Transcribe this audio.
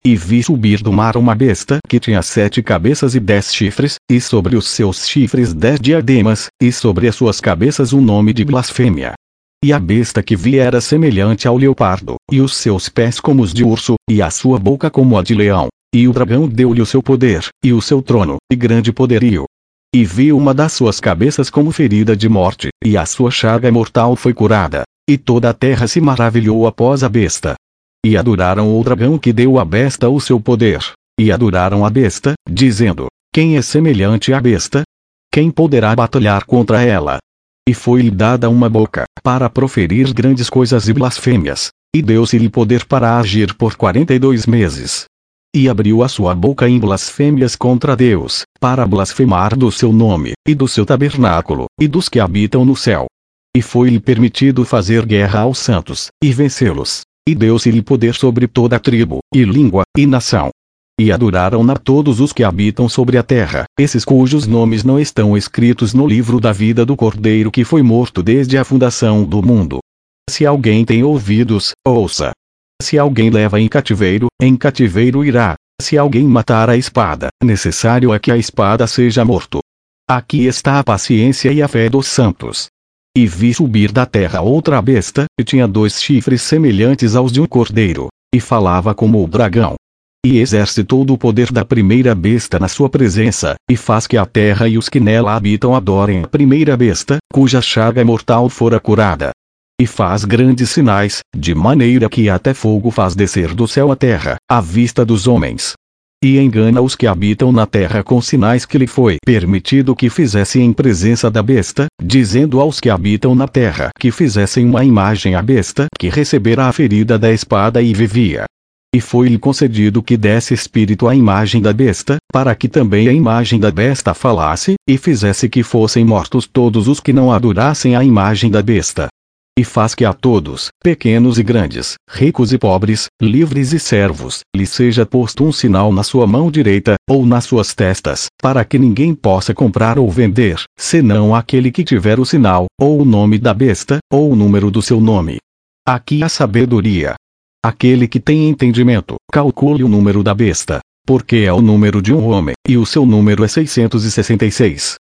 E vi subir do mar uma besta que tinha 7 cabeças e 10 chifres, e sobre os seus chifres 10 diademas, e sobre as suas cabeças um nome de blasfêmia. E a besta que vi era semelhante ao leopardo, e os seus pés como os de urso, e a sua boca como a de leão. E o dragão deu-lhe o seu poder, e o seu trono, e grande poderio. E vi uma das suas cabeças como ferida de morte, e a sua chaga mortal foi curada. E toda a terra se maravilhou após a besta. E adoraram o dragão que deu à besta o seu poder. E adoraram a besta, dizendo: quem é semelhante à besta? Quem poderá batalhar contra ela? E foi-lhe dada uma boca, para proferir grandes coisas e blasfêmias. E deu-se-lhe poder para agir por 42 meses. E abriu a sua boca em blasfêmias contra Deus, para blasfemar do seu nome, e do seu tabernáculo, e dos que habitam no céu. E foi-lhe permitido fazer guerra aos santos, e vencê-los. E deu-se-lhe poder sobre toda tribo, e língua, e nação. E adoraram-na todos os que habitam sobre a terra, esses cujos nomes não estão escritos no livro da vida do Cordeiro que foi morto desde a fundação do mundo. Se alguém tem ouvidos, ouça. Se alguém leva em cativeiro irá. Se alguém matar a espada, necessário é que a espada seja morto. Aqui está a paciência e a fé dos santos. E vi subir da terra outra besta, que tinha 2 chifres semelhantes aos de um cordeiro, e falava como o dragão. E exerce todo o poder da primeira besta na sua presença, e faz que a terra e os que nela habitam adorem a primeira besta, cuja chaga mortal fora curada. E faz grandes sinais, de maneira que até fogo faz descer do céu à terra, à vista dos homens. E engana os que habitam na terra com sinais que lhe foi permitido que fizesse em presença da besta, dizendo aos que habitam na terra que fizessem uma imagem à besta que recebera a ferida da espada e vivia. E foi-lhe concedido que desse espírito à imagem da besta, para que também a imagem da besta falasse, e fizesse que fossem mortos todos os que não adorassem a imagem da besta. E faz que a todos, pequenos e grandes, ricos e pobres, livres e servos, lhe seja posto um sinal na sua mão direita, ou nas suas testas, para que ninguém possa comprar ou vender, senão aquele que tiver o sinal, ou o nome da besta, ou o número do seu nome. Aqui a sabedoria. Aquele que tem entendimento, calcule o número da besta, porque é o número de um homem, e o seu número é 666.